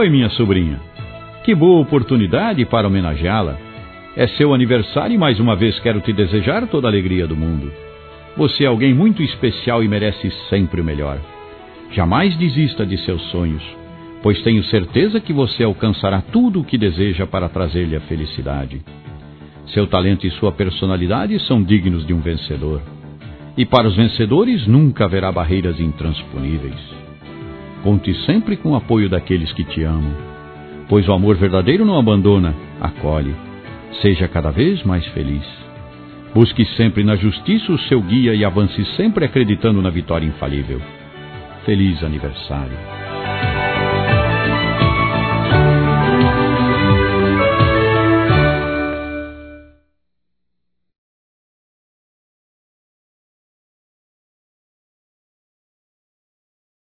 Oi, minha sobrinha. Que boa oportunidade para homenageá-la. É seu aniversário e mais uma vez quero te desejar toda a alegria do mundo. Você é alguém muito especial e merece sempre o melhor. Jamais desista de seus sonhos, pois tenho certeza que você alcançará tudo o que deseja para trazer-lhe a felicidade. Seu talento e sua personalidade são dignos de um vencedor. E para os vencedores nunca haverá barreiras intransponíveis. Conte sempre com o apoio daqueles que te amam, pois o amor verdadeiro não abandona, acolhe. Seja cada vez mais feliz. Busque sempre na justiça o seu guia e avance sempre acreditando na vitória infalível. Feliz aniversário.